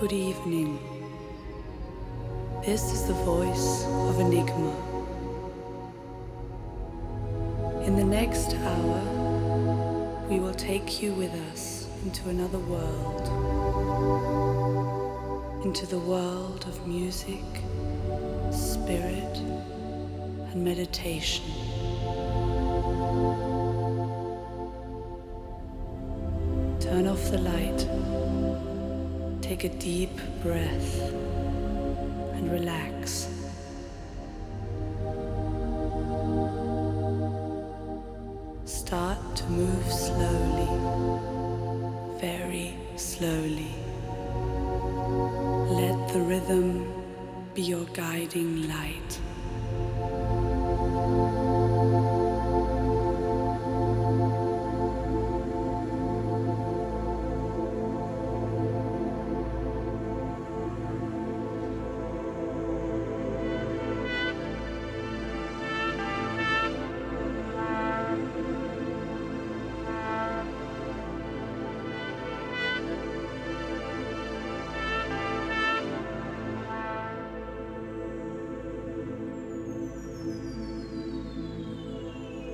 Good evening. This is the voice of Enigma. In the next hour, we will take you with us into another world, into the world of music, spirit, and meditation. Turn off the light, take a deep breath, and relax. Start to move slowly, very slowly. Let the rhythm be your guiding light.